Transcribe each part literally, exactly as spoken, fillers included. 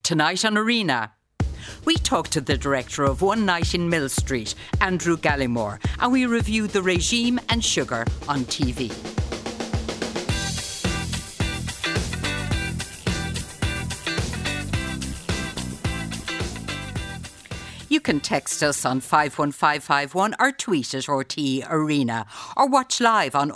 Tonight on Arena, we talk to the director of One Night in Mill Street, Andrew Gallimore, and we review The Regime and Sugar on T V. You can text us on five one five five one or tweet at R T E Arena or watch live on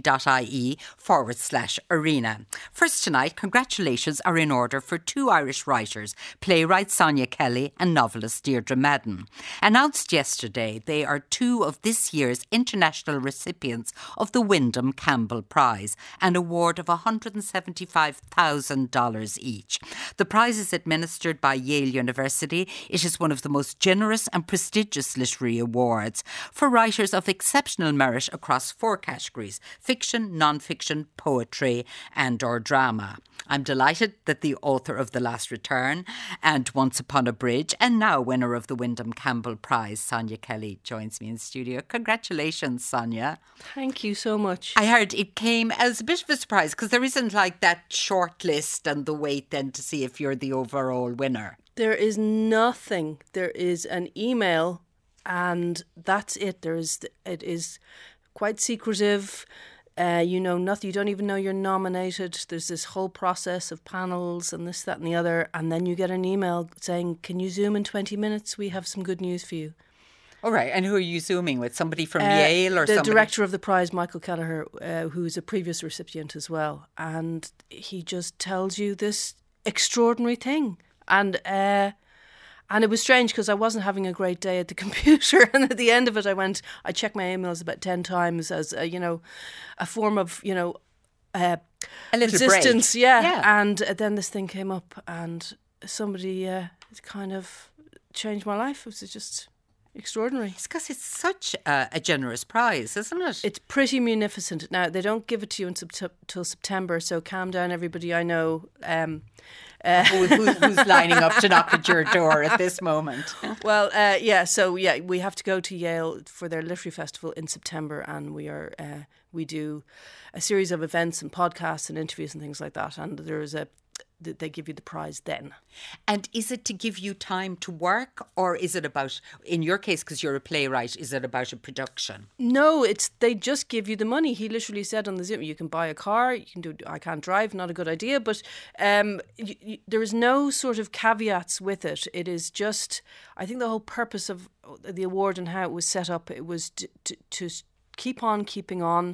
rte.ie forward slash arena. First tonight, congratulations are in order for two Irish writers, playwright Sonia Kelly and novelist Deirdre Madden. Announced yesterday, they are two of this year's international recipients of the Wyndham Campbell Prize, an award of one hundred seventy-five thousand dollars each. The prize is administered by Yale University. It is one of the most generous and prestigious literary awards for writers of exceptional merit across four categories: fiction, non-fiction, poetry and or drama. I'm delighted that the author of The Last Return and Once Upon a Bridge, and now winner of the Wyndham Campbell Prize, Sonia Kelly, joins me in studio. Congratulations, Sonia. Thank you so much. I heard it came as a bit of a surprise because there isn't like that short list and the wait then to see if you're the overall winner. There is nothing. There is an email and that's it. There is, it is quite secretive. Uh, you know nothing. You don't even know you're nominated. There's this whole process of panels and this, that and the other. And then you get an email saying, can you Zoom in twenty minutes? We have some good news for you. All right. And who are you Zooming with? Somebody from uh, Yale or the somebody? The director of the prize, Michael Kelleher, uh, who's a previous recipient as well. And he just tells you this extraordinary thing. And uh, and it was strange because I wasn't having a great day at the computer. And at the end of it, I went, I checked my emails about ten times as, a, you know, a form of, you know, uh, a little resistance. break. Yeah. yeah. And then this thing came up and somebody uh, kind of changed my life. It was just extraordinary. It's because it's such a, a generous prize, isn't it? It's pretty munificent. Now, they don't give it to you until September, so calm down, everybody I know. Um, uh, Who, who's, who's lining up to knock at your door at this moment? Well, uh, yeah, so yeah, we have to go to Yale for their literary festival in September, and we are uh, we do a series of events and podcasts and interviews and things like that, and there is a they give you the prize then. And is it to give you time to work, or is it about, in your case, because you're a playwright, is it about a production? No, it's they just give you the money. He literally said on the Zoom, you can buy a car, you can do, I can't drive, not a good idea, but um, you, you, there is no sort of caveats with it. It is just, I think the whole purpose of the award and how it was set up, it was to, to, to keep on keeping on,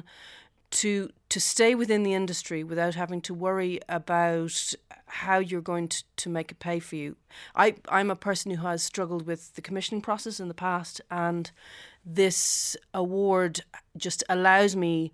to to stay within the industry without having to worry about how you're going to, to make it pay for you. I, I'm a person who has struggled with the commissioning process in the past, and this award just allows me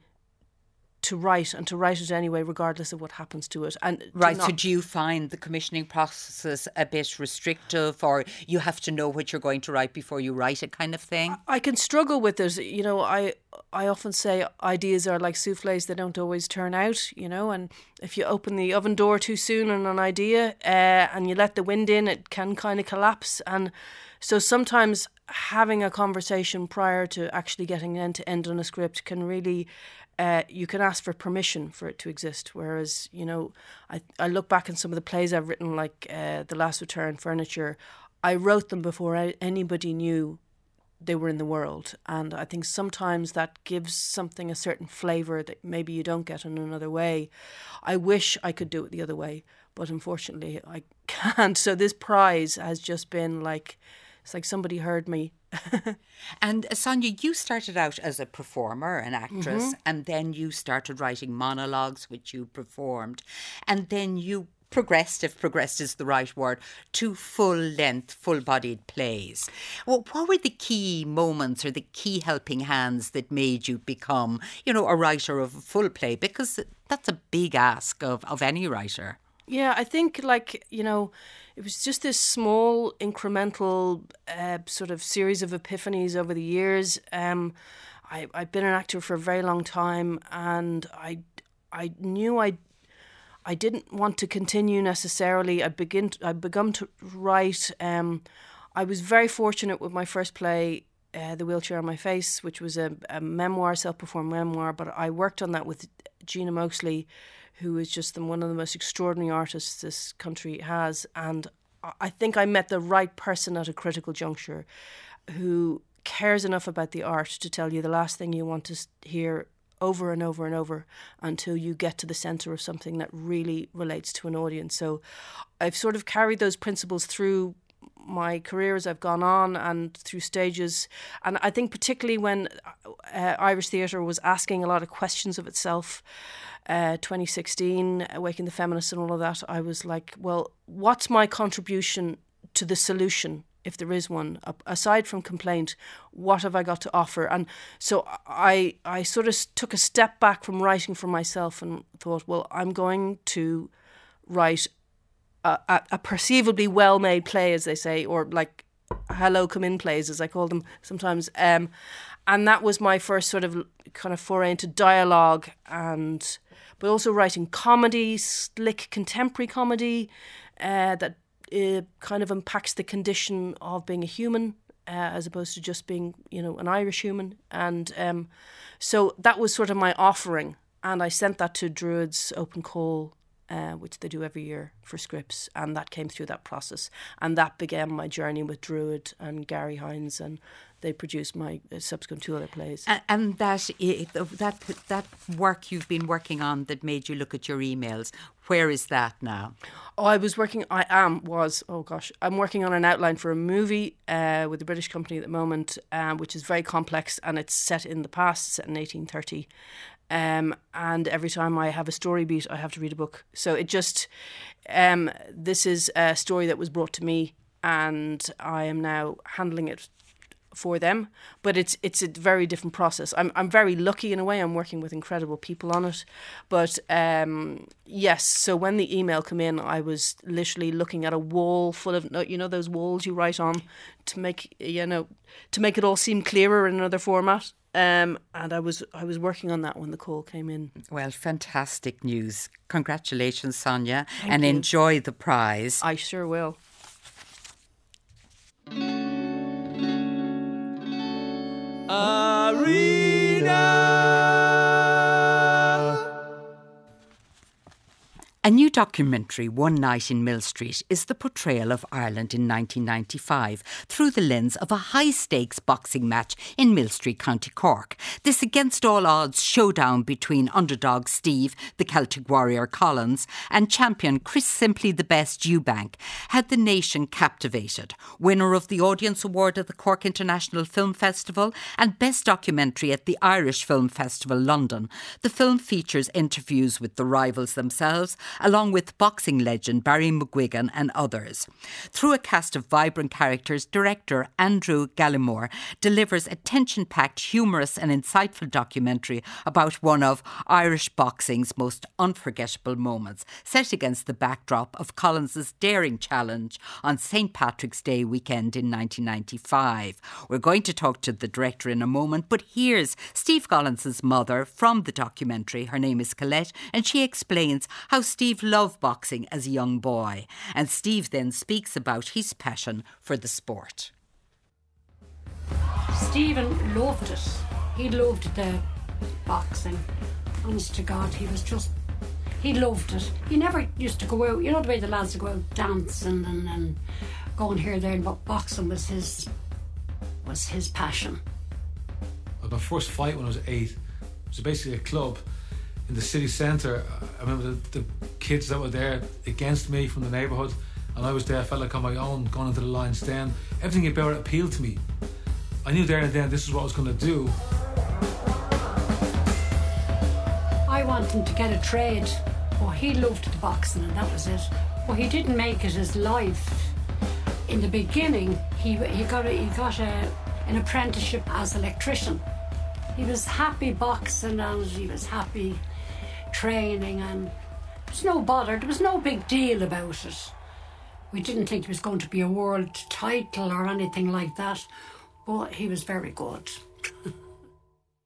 to write and to write it anyway, regardless of what happens to it. And right, not, so do you find the commissioning process a bit restrictive, or you have to know what you're going to write before you write it kind of thing? I can struggle with it. You know, I I often say ideas are like soufflés, they don't always turn out, you know, and if you open the oven door too soon on an idea uh, and you let the wind in, it can kind of collapse. And so sometimes having a conversation prior to actually getting end to end on a script can really... Uh, you can ask for permission for it to exist. Whereas, you know, I, I look back on some of the plays I've written, like uh, The Last Return, Furniture. I wrote them before I, anybody knew they were in the world. And I think sometimes that gives something a certain flavour that maybe you don't get in another way. I wish I could do it the other way, but unfortunately I can't. So this prize has just been like, it's like somebody heard me. And Sonia, you started out as a performer, an actress, Mm-hmm. and then you started writing monologues, which you performed, and then you progressed, if progressed is the right word, to full-length, full-bodied plays. Well, what were the key moments or the key helping hands that made you become, you know, a writer of a full play? Because that's a big ask of, of any writer. Yeah, I think, like, you know, it was just this small incremental uh, sort of series of epiphanies over the years. Um, I, I've been an actor for a very long time, and I, I knew I, I didn't want to continue necessarily. I begin, I begun to write. Um, I was very fortunate with my first play, uh, The Wheelchair on My Face, which was a, a memoir, self-performed memoir. But I worked on that with Gina Moxley, who is just the, one of the most extraordinary artists this country has. And I think I met the right person at a critical juncture who cares enough about the art to tell you the last thing you want to hear over and over and over until you get to the centre of something that really relates to an audience. So I've sort of carried those principles through my career as I've gone on and through stages. And I think particularly when uh, Irish theatre was asking a lot of questions of itself, uh, twenty sixteen, Awaken the Feminists and all of that, I was like, well, what's my contribution to the solution? If there is one, aside from complaint, what have I got to offer? And so I I sort of took a step back from writing for myself and thought, well, I'm going to write a, a, a perceivably well-made play, as they say, or like hello, come in plays, as I call them sometimes. Um, and that was my first sort of kind of foray into dialogue, and but also writing comedy, slick contemporary comedy uh, that it kind of unpacks the condition of being a human uh, as opposed to just being, you know, an Irish human. And um, so that was sort of my offering. And I sent that to Druid's Open Call, uh, which they do every year for scripts. And that came through that process. And that began my journey with Druid and Gary Hines. And they produced my uh, subsequent two other plays. And, and that, that, that work you've been working on that made you look at your emails, where is that now? Oh, I was working, I am, was, oh gosh, I'm working on an outline for a movie uh, with a British company at the moment, um, which is very complex, and it's set in the past, set in eighteen thirty. Um, and every time I have a story beat, I have to read a book. So it just, um, this is a story that was brought to me, and I am now handling it for them, but it's it's a very different process. I'm I'm very lucky in a way. I'm working with incredible people on it, but um, yes. So when the email came in, I was literally looking at a wall full of, you know, those walls you write on to make, you know, to make it all seem clearer in another format. Um, and I was I was working on that when the call came in. Well, fantastic news! Congratulations, Sonia, Thank and you. Enjoy the prize. I sure will. Arena. A new documentary, One Night in Mill Street, is the portrayal of Ireland in nineteen ninety-five through the lens of a high-stakes boxing match in Mill Street, County Cork. This against-all-odds showdown between underdog Steve, the Celtic warrior Collins, and champion Chris Simply the Best Eubank had the nation captivated. Winner of the Audience Award at the Cork International Film Festival and Best Documentary at the Irish Film Festival London, the film features interviews with the rivals themselves, along with boxing legend Barry McGuigan and others. Through a cast of vibrant characters, director Andrew Gallimore delivers a tension-packed, humorous and insightful documentary about one of Irish boxing's most unforgettable moments, set against the backdrop of Collins's daring challenge on Saint Patrick's Day weekend in nineteen ninety-five. We're going to talk to the director in a moment, but here's Steve Collins's mother from the documentary. Her name is Colette, and she explains how Steve loved boxing as a young boy. And Steve then speaks about his passion for the sport. Stephen loved it. He loved the boxing. Honest to God, he was just, he loved it. He never used to go out, you know the way the lads would go out dancing and, and going here and there, but boxing was his, was his passion. My first fight when I was eight was basically a club in the city centre. I remember the, the kids that were there against me from the neighbourhood, and I was there, I felt like on my own, going into the Lion's Den. Everything about it appealed to me. I knew there and then this is what I was going to do. I wanted him to get a trade. Oh, he loved the boxing and that was it. But he didn't make it his life. In the beginning, he he got a, he got a, an apprenticeship as an electrician. He was happy boxing and he was happy training, and there was no bother, there was no big deal about it. We didn't think it was going to be a world title or anything like that, but he was very good.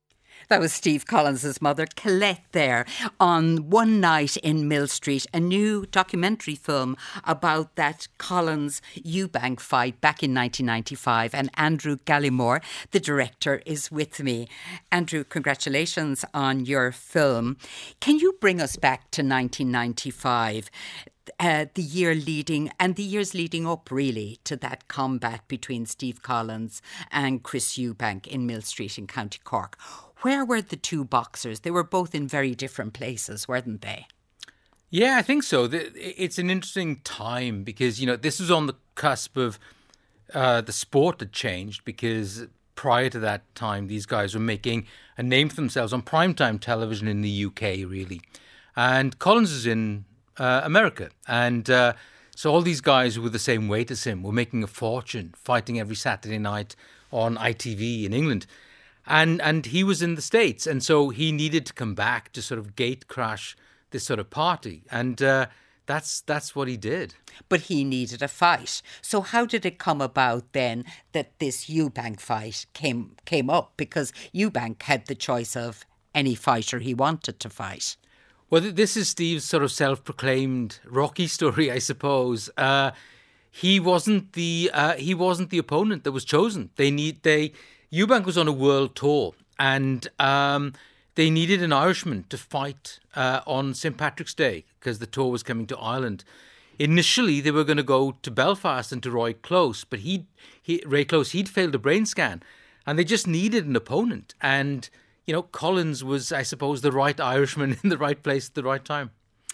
That was Steve Collins' mother, Colette, there on One Night in Mill Street, a new documentary film about that Collins-Eubank fight back in nineteen ninety-five. And Andrew Gallimore, the director, is with me. Andrew, congratulations on your film. Can you bring us back to nineteen ninety-five? Uh, the year leading and the years leading up really to that combat between Steve Collins and Chris Eubank in Mill Street in County Cork. Where were the two boxers? They were both in very different places, weren't they? Yeah, I think so. It's an interesting time because, you know, this was on the cusp of uh, the sport had changed, because prior to that time, these guys were making a name for themselves on primetime television in the U K, really. And Collins is in Uh, America. And uh, so all these guys who were the same weight as him were making a fortune fighting every Saturday night on I T V in England. And and he was in the States. And so he needed to come back to sort of gate crash this sort of party. And uh, that's that's what he did. But he needed a fight. So how did it come about then that this Eubank fight came came up? Because Eubank had the choice of any fighter he wanted to fight. Well, this is Steve's sort of self-proclaimed Rocky story, I suppose. Uh, he wasn't the uh, he wasn't the opponent that was chosen. They need they Eubank was on a world tour, and um, they needed an Irishman to fight uh, on Saint Patrick's Day because the tour was coming to Ireland. Initially, they were going to go to Belfast and to Roy Close, but he he Ray Close he'd failed a brain scan, and they just needed an opponent. And you know, Collins was, I suppose, the right Irishman in the right place at the right time.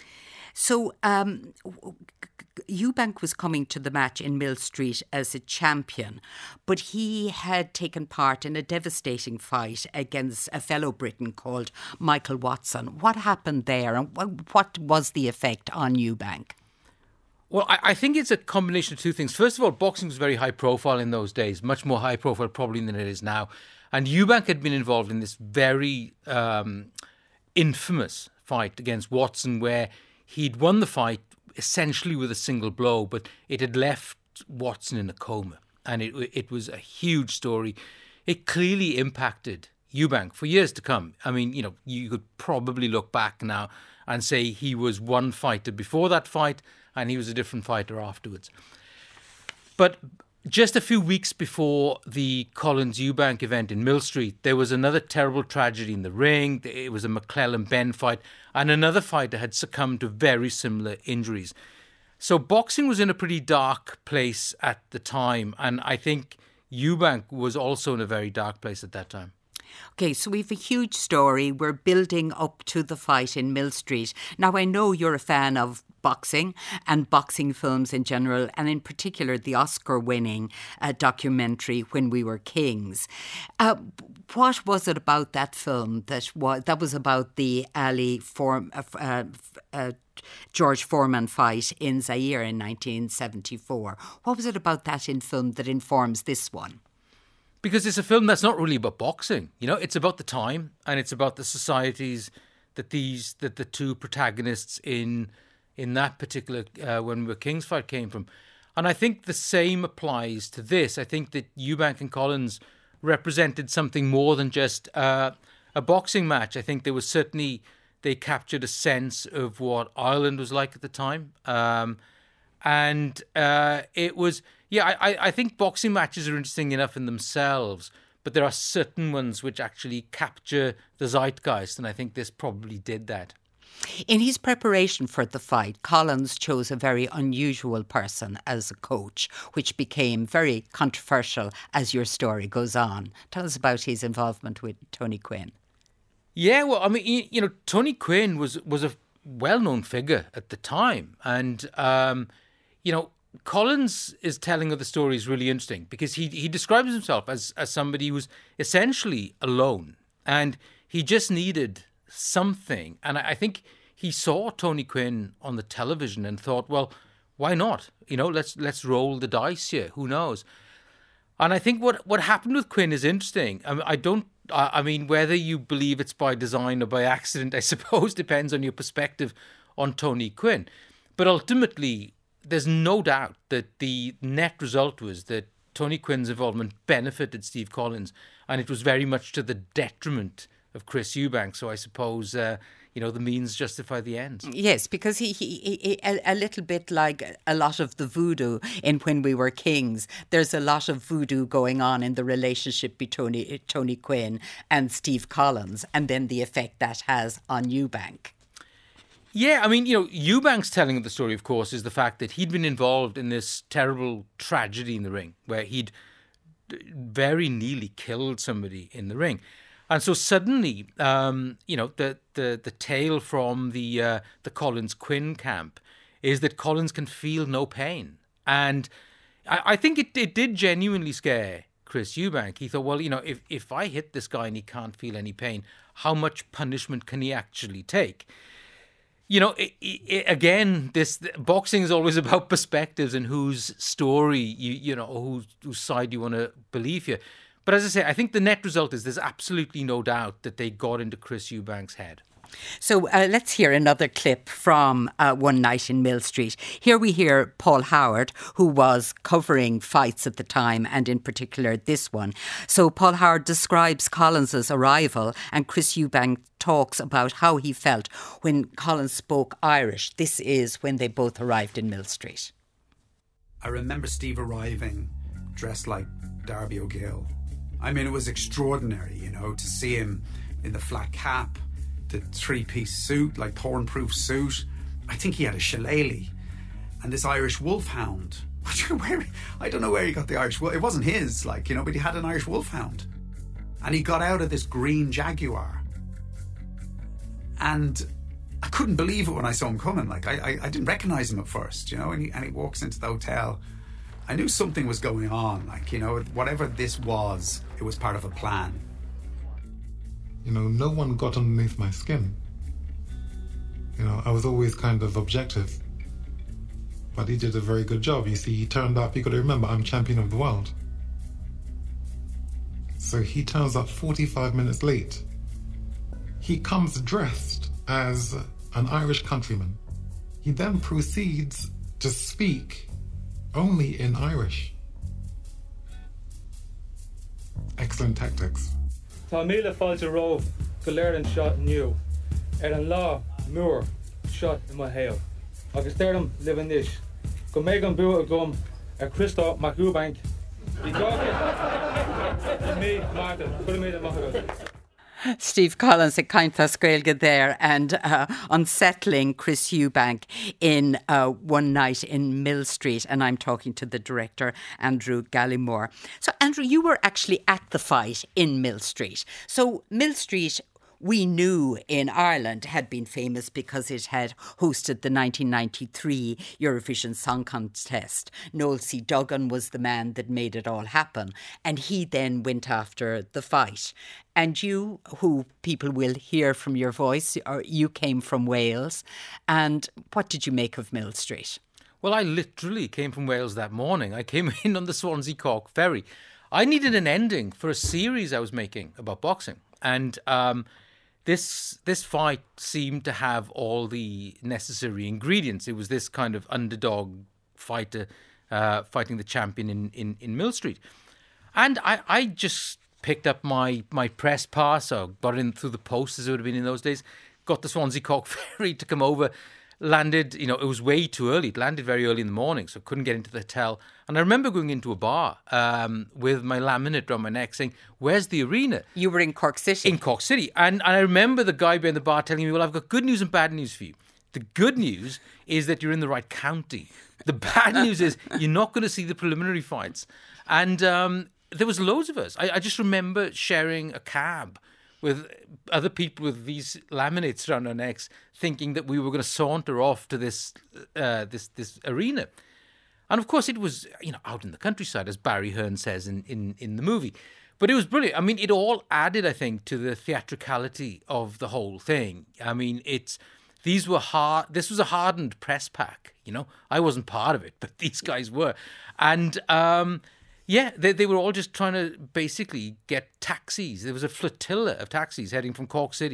So um, Eubank was coming to the match in Mill Street as a champion, but he had taken part in a devastating fight against a fellow Briton called Michael Watson. What happened there, and what was the effect on Eubank? Well, I, I think it's a combination of two things. First of all, boxing was very high profile in those days, much more high profile probably than it is now. And Eubank had been involved in this very um, infamous fight against Watson, where he'd won the fight essentially with a single blow, but it had left Watson in a coma. And it it was a huge story. It clearly impacted Eubank for years to come. I mean, you know, you could probably look back now and say he was one fighter before that fight and he was a different fighter afterwards. But just a few weeks before the Collins-Eubank event in Mill Street, there was another terrible tragedy in the ring. It was a McClellan-Benn fight, and another fighter had succumbed to very similar injuries. So boxing was in a pretty dark place at the time, and I think Eubank was also in a very dark place at that time. Okay, so we've a huge story. We're building up to the fight in Mill Street. Now, I know you're a fan of boxing and boxing films in general, and in particular the Oscar-winning uh, documentary When We Were Kings. Uh, what was it about that film that was that was about the Ali Form, uh, uh, uh, George Foreman fight in Zaire in nineteen seventy-four? What was it about that in film that informs this one? Because it's a film that's not really about boxing. You know, it's about the time, and it's about the societies that these that the two protagonists in in that particular uh, When We Were Kings fight came from. And I think the same applies to this. I think that Eubank and Collins represented something more than just uh, a boxing match. I think there was certainly, they captured a sense of what Ireland was like at the time. Um, and uh, it was, yeah, I, I think boxing matches are interesting enough in themselves, but there are certain ones which actually capture the zeitgeist, and I think this probably did that. In his preparation for the fight, Collins chose a very unusual person as a coach, which became very controversial as your story goes on. Tell us about his involvement with Tony Quinn. Yeah, well, I mean, you know, Tony Quinn was, was a well-known figure at the time. And, um, you know, Collins is telling of the story is really interesting because he, he describes himself as, as somebody who was essentially alone. And he just needed something. And I think he saw Tony Quinn on the television and thought, well, why not? You know, let's let's roll the dice here. Who knows? And I think what, what happened with Quinn is interesting. I mean, I don't, I mean, whether you believe it's by design or by accident, I suppose depends on your perspective on Tony Quinn. But ultimately, there's no doubt that the net result was that Tony Quinn's involvement benefited Steve Collins, and it was very much to the detriment of Chris Eubank. So I suppose, uh, you know, the means justify the ends. Yes, because he, he, he a, a little bit like a lot of the voodoo in When We Were Kings. There's a lot of voodoo going on in the relationship between Tony, Tony Quinn and Steve Collins, and then the effect that has on Eubank. Yeah, I mean, you know, Eubank's telling of the story, of course, is the fact that he'd been involved in this terrible tragedy in the ring where he'd very nearly killed somebody in the ring. And so suddenly, um, you know, the, the, the tale from the uh, the Collins Quinn camp is that Collins can feel no pain. And I, I think it, it did genuinely scare Chris Eubank. He thought, well, you know, if, if I hit this guy and he can't feel any pain, how much punishment can he actually take? You know, it, it, again, this boxing is always about perspectives and whose story, you you know, whose, whose side you want to believe here. But as I say, I think the net result is there's absolutely no doubt that they got into Chris Eubank's head. So uh, let's hear another clip from uh, One Night in Mill Street. Here we hear Paul Howard, who was covering fights at the time, and in particular this one. So Paul Howard describes Collins's arrival, and Chris Eubank talks about how he felt when Collins spoke Irish. This is when they both arrived in Mill Street. I remember Steve arriving dressed like Darby O'Gill. I mean, it was extraordinary, you know, to see him in the flat cap, the three-piece suit, like thorn-proof suit. I think he had a shillelagh and this Irish wolfhound. I don't know where, I don't know where he got the Irish wolf. It wasn't his, like, you know, but he had an Irish wolfhound. And he got out of this green Jaguar. And I couldn't believe it when I saw him coming. Like, I, I, I didn't recognise him at first, you know, and he, and he walks into the hotel. I knew something was going on. Like, you know, whatever this was, it was part of a plan. You know, no one got underneath my skin. You know, I was always kind of objective. But he did a very good job. You see, he turned up, you got to remember, I'm champion of the world. So he turns up forty-five minutes late. He comes dressed as an Irish countryman. He then proceeds to speak only in Irish. Excellent tactics. Tá míle fáilte róh go léir an shot new. Er an lá múr shot in my hail. Agus derm living this. Go méid an bú a gum ar Christoph Mac Eubank. Í gácha me Martin, put me the Mac. Steve Collins at Caintas Gaeilge there, and uh, unsettling Chris Eubank in uh, One Night in Mill Street. And I'm talking to the director, Andrew Gallimore. So, Andrew, you were actually at the fight in Mill Street. So, Mill Street, we knew in Ireland had been famous because it had hosted the nineteen ninety-three Eurovision Song Contest. Noel C. Duggan was the man that made it all happen. And he then went after the fight. And you, who people will hear from your voice, or you came from Wales. And what did you make of Mill Street? Well, I literally came from Wales that morning. I came in on the Swansea Cork ferry. I needed an ending for a series I was making about boxing. And um, this this fight seemed to have all the necessary ingredients. It was this kind of underdog fighter uh, fighting the champion in, in, in Mill Street. And I, I just picked up my, my press pass, or got in through the post, as it would have been in those days, got the Swansea Cork ferry to come over, landed, you know, it was way too early. It landed very early in the morning, so couldn't get into the hotel. And I remember going into a bar um, with my laminate around my neck saying, where's the arena? You were in Cork City. In Cork City. And, and I remember the guy behind the bar telling me, well, I've got good news and bad news for you. The good news is that you're in the right county. The bad news is you're not going to see the preliminary fights. And um, there was loads of us. I, I just remember sharing a cab with other people with these laminates around our necks, thinking that we were going to saunter off to this uh, this this arena. And of course, it was, you know, out in the countryside, as Barry Hearn says in, in, in the movie. But it was brilliant. I mean, it all added, I think, to the theatricality of the whole thing. I mean, it's these were hard. This was a hardened press pack. You know, I wasn't part of it, but these guys were, and. Um, Yeah, they they were all just trying to basically get taxis. There was a flotilla of taxis heading from Cork City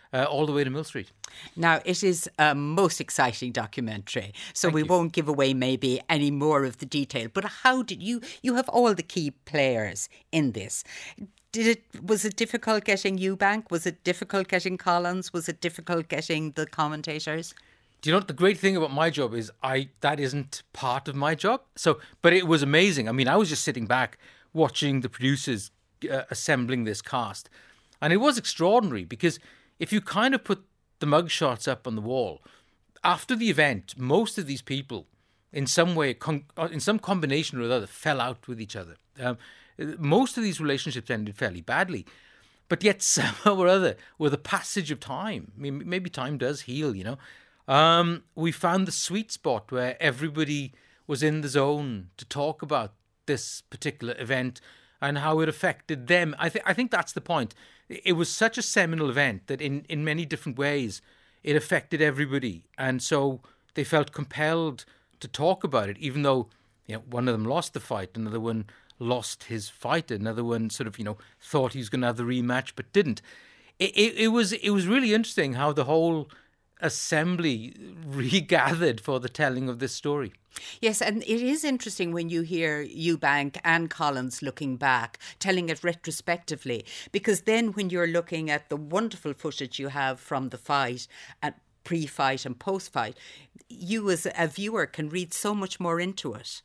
uh, all the way to Mill Street. Now, it is a most exciting documentary, so Thank we you. won't give away maybe any more of the detail. But how did you, you have all the key players in this. Did it, was it difficult getting Eubank? Was it difficult getting Collins? Was it difficult getting the commentators? Do you know what the great thing about my job is? I that isn't part of my job. So, but it was amazing. I mean, I was just sitting back watching the producers uh, assembling this cast, and it was extraordinary because if you kind of put the mugshots up on the wall after the event, most of these people, in some way, con- in some combination or other, fell out with each other. Um, most of these relationships ended fairly badly. But yet somehow or other, with the passage of time, I mean, maybe time does heal, you know, um, we found the sweet spot where everybody was in the zone to talk about this particular event and how it affected them. I, th- I think that's the point. It was such a seminal event that in, in many different ways, it affected everybody. And so they felt compelled to talk about it, even though, you know, one of them lost the fight, another one lost his fight, another one sort of, you know, thought he was going to have the rematch but didn't. It, it, it was it was really interesting how the whole assembly regathered for the telling of this story. Yes, and it is interesting when you hear Eubank and Collins looking back, telling it retrospectively, because then when you're looking at the wonderful footage you have from the fight and pre-fight and post-fight, you as a viewer can read so much more into it.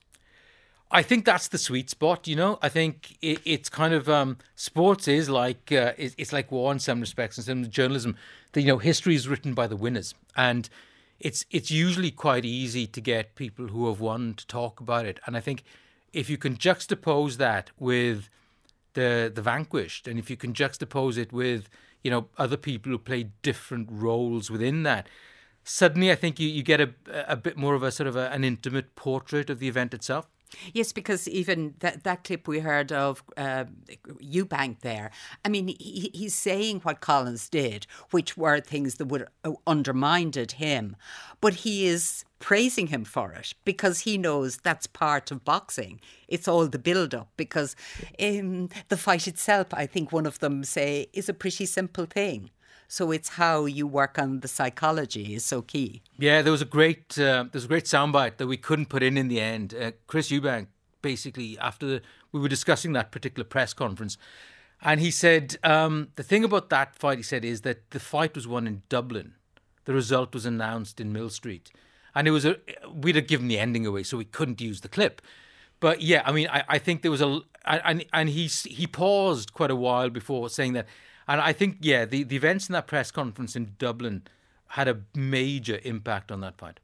I think that's the sweet spot, you know. I think it, it's kind of um, sports is like uh, it's, it's like war in some respects, in terms of journalism. The, you know, history is written by the winners, and it's it's usually quite easy to get people who have won to talk about it. And I think if you can juxtapose that with the the vanquished, and if you can juxtapose it with, you know, other people who play different roles within that, suddenly I think you, you get a a bit more of a sort of a, an intimate portrait of the event itself. Yes, because even that, that clip we heard of uh, Eubank there, I mean, he, he's saying what Collins did, which were things that would have undermined him, but he is praising him for it because he knows that's part of boxing. It's all the build-up, because um, the fight itself, I think one of them say, is a pretty simple thing. So it's how you work on the psychology is so key. Yeah, there was a great uh, there was a great soundbite that we couldn't put in in the end. Uh, Chris Eubank, basically, after the, we were discussing that particular press conference, and he said um, the thing about that fight, he said, is that the fight was won in Dublin. The result was announced in Mill Street, and it was a we'd have given the ending away, so we couldn't use the clip. But yeah, I mean, I, I think there was a and and he he paused quite a while before saying that. And I think, yeah, the, the events in that press conference in Dublin had a major impact on that fight.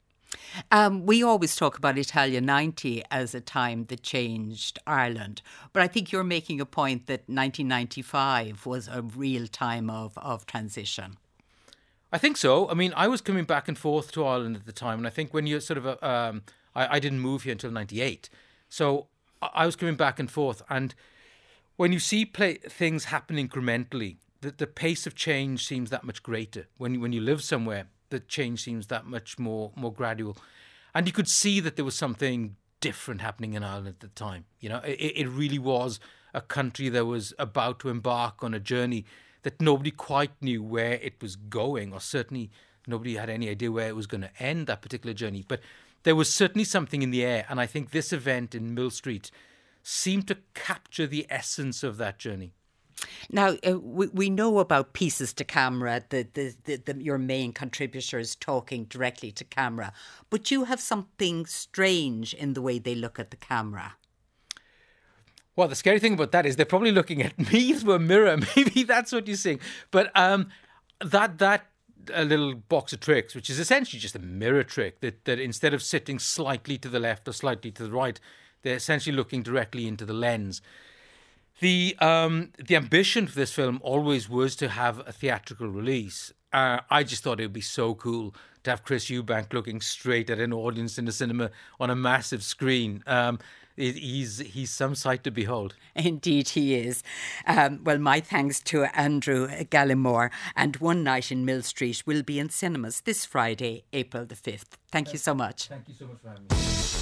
Um, we always talk about Italia ninety as a time that changed Ireland. But I think you're making a point that nineteen ninety-five was a real time of, of transition. I think so. I mean, I was coming back and forth to Ireland at the time. And I think when you're sort of, a, um, I, I didn't move here until ninety-eight. So I was coming back and forth. And when you see play, things happen incrementally, the, the pace of change seems that much greater. When when you live somewhere, the change seems that much more more gradual. And you could see that there was something different happening in Ireland at the time. You know, it, it really was a country that was about to embark on a journey that nobody quite knew where it was going, or certainly nobody had any idea where it was going to end, that particular journey. But there was certainly something in the air. And I think this event in Mill Street seemed to capture the essence of that journey. Now, uh, we, we know about pieces to camera, the, the, the, the your main contributors talking directly to camera, but you have something strange in the way they look at the camera. Well, the scary thing about that is they're probably looking at me through a mirror. Maybe that's what you're seeing. But um, that that a little box of tricks, which is essentially just a mirror trick, that, that instead of sitting slightly to the left or slightly to the right, they're essentially looking directly into the lens. The um, the ambition for this film always was to have a theatrical release. Uh, I just thought it would be so cool to have Chris Eubank looking straight at an audience in a cinema on a massive screen. Um, it, he's he's some sight to behold. Indeed he is. Um, well, my thanks to Andrew Gallimore. And One Night in Mill Street will be in cinemas this Friday, April the fifth. Thank you so much. Thank you so much for having me.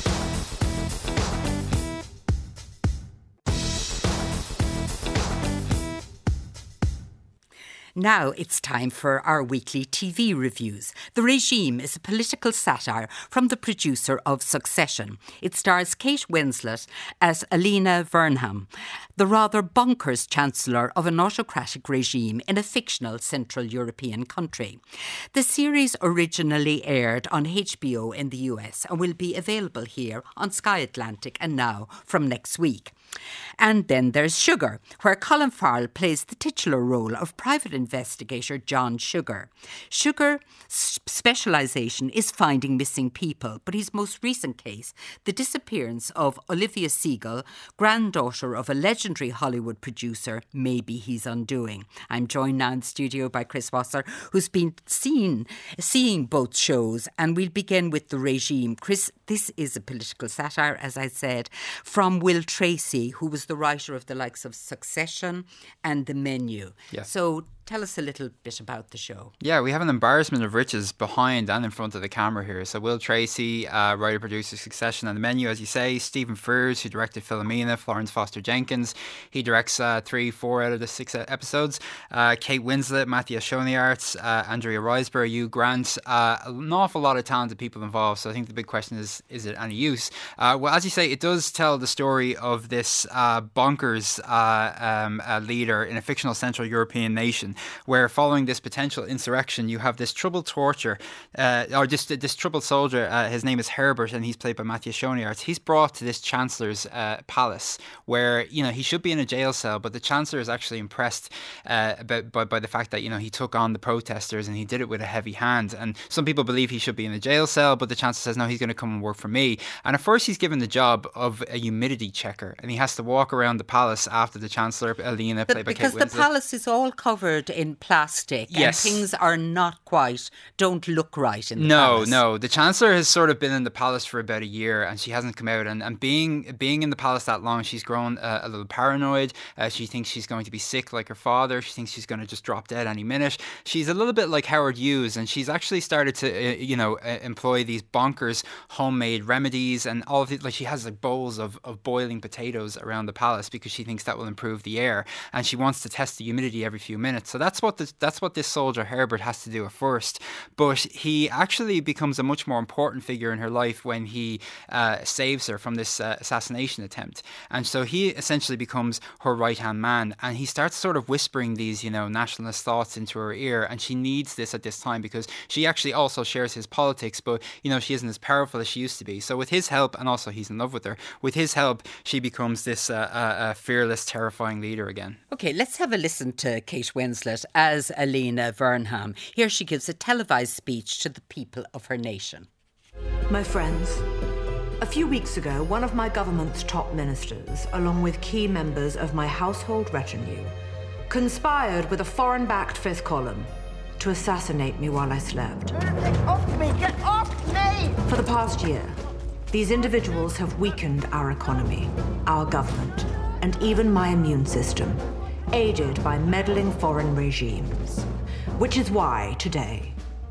Now it's time for our weekly T V reviews. The Regime is a political satire from the producer of Succession. It stars Kate Winslet as Alina Vernham, the rather bonkers chancellor of an autocratic regime in a fictional Central European country. The series originally aired on H B O in the U S and will be available here on Sky Atlantic and Now from next week. And then there's Sugar, where Colin Farrell plays the titular role of private investigator John Sugar. Sugar's specialisation is finding missing people, but his most recent case, the disappearance of Olivia Seagull, granddaughter of a legendary Hollywood producer, may be his undoing. I'm joined now in the studio by Chris Wasser, who's been seen, seeing both shows, and we'll begin with The Regime. Chris, this is a political satire, as I said, from Will Tracy, who was the writer of the likes of Succession and The Menu. Yeah. So tell us a little bit about the show. Yeah, we have an embarrassment of riches behind and in front of the camera here. So Will Tracy, uh, writer, producer, Succession, and The Menu, as you say. Stephen Frears, who directed Philomena. Florence Foster Jenkins, he directs uh, three, four out of the six episodes. Uh, Kate Winslet, Matthew Schoenaerts, uh, Andrea Riseborough, Hugh Grant. Uh, an awful lot of talented people involved. So I think the big question is, is it any use? Uh, well, as you say, it does tell the story of this uh, bonkers uh, um, uh, leader in a fictional Central European nation, where following this potential insurrection, you have this troubled torture, uh, or this, this troubled soldier, uh, his name is Herbert, and he's played by Matthew Schoenaerts. He's brought to this Chancellor's uh, palace, where, you know, he should be in a jail cell, but the Chancellor is actually impressed uh, about, by, by the fact that, you know, he took on the protesters and he did it with a heavy hand. And some people believe he should be in a jail cell, but the Chancellor says, no, he's going to come and work for me. And at first he's given the job of a humidity checker, and he has to walk around the palace after the Chancellor, Alina, played by Kate Winslet. Because the palace is all covered in plastic, yes, and things are not quite, don't look right in the no, palace. No, no. The Chancellor has sort of been in the palace for about a year, and she hasn't come out. And, and being being in the palace that long, she's grown uh, a little paranoid. Uh, she thinks she's going to be sick like her father. She thinks she's going to just drop dead any minute. She's a little bit like Howard Hughes, and she's actually started to, uh, you know, uh, employ these bonkers homemade remedies, and all of it. Like, she has like bowls of, of boiling potatoes around the palace because she thinks that will improve the air, and she wants to test the humidity every few minutes. So that's what this, that's what this soldier Herbert has to do at first. But he actually becomes a much more important figure in her life when he uh, saves her from this uh, assassination attempt. And so he essentially becomes her right-hand man, and he starts sort of whispering these, you know, nationalist thoughts into her ear, and she needs this at this time because she actually also shares his politics, but, you know, she isn't as powerful as she used to be. So with his help, and also he's in love with her, with his help, she becomes this uh, uh, uh, fearless, terrifying leader again. Okay, let's have a listen to Kate Winslet as Alina Vernham. Here she gives a televised speech to the people of her nation. My friends, a few weeks ago, one of my government's top ministers, along with key members of my household retinue, conspired with a foreign-backed fifth column to assassinate me while I slept. Get off me! Get off me! For the past year, these individuals have weakened our economy, our government, and even my immune system, aided by meddling foreign regimes. Which is why, today,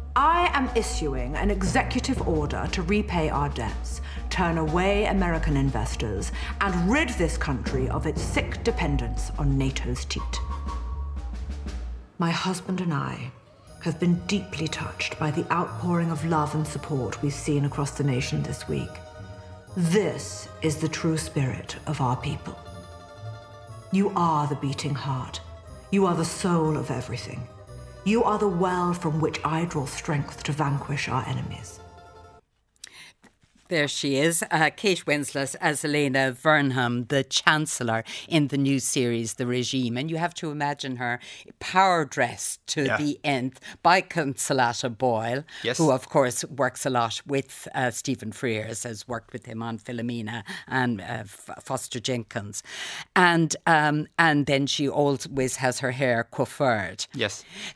I am issuing an executive order to repay our debts, turn away American investors, and rid this country of its sick dependence on NATO's teat. My husband and I have been deeply touched by the outpouring of love and support we've seen across the nation this week. This is the true spirit of our people. You are the beating heart. You are the soul of everything. You are the well from which I draw strength to vanquish our enemies. There she is, uh, Kate Winslet as Alina Vernham, the Chancellor in the new series, The Regime. And you have to imagine her power dressed to yeah. the nth by Consolata Boyle, yes. who, of course, works a lot with uh, Stephen Frears, has worked with him on Philomena, and uh, Foster Jenkins. And, um, and then she always has her hair coiffured. Yes. So